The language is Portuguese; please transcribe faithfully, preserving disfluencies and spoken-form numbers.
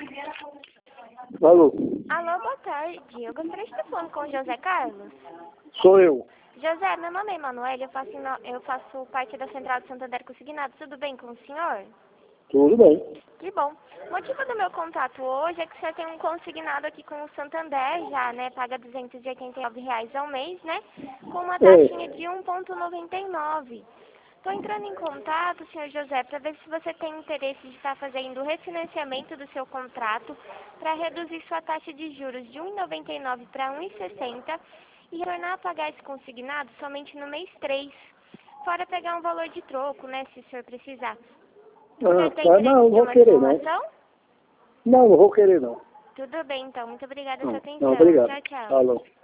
Alô? Alô, boa tarde. Eu gostaria de estar falando com o José Carlos. Sou eu. José, meu nome é Emanuele, eu faço, eu faço parte da Central de Santander Consignado. Tudo bem com o senhor? Tudo bem. Que bom. O motivo do meu contato hoje é que o senhor tem um consignado aqui com o Santander já, né? Paga duzentos e oitenta e nove reais ao mês, né? Com uma taxinha de um vírgula noventa e nove. Estou entrando em contato, senhor José, para ver se você tem interesse de estar fazendo o refinanciamento do seu contrato para reduzir sua taxa de juros de um vírgula noventa e nove para um vírgula sessenta e retornar a pagar esse consignado somente no mês três. Fora pegar um valor de troco, né, se o senhor precisar. O senhor Ah, tem tá. interesse Não, não de vou uma querer, não. simulação? Não, não vou querer, não. Tudo bem, então. Muito obrigada pela sua Não, não, atenção. obrigado. Tchau, tchau. Falou.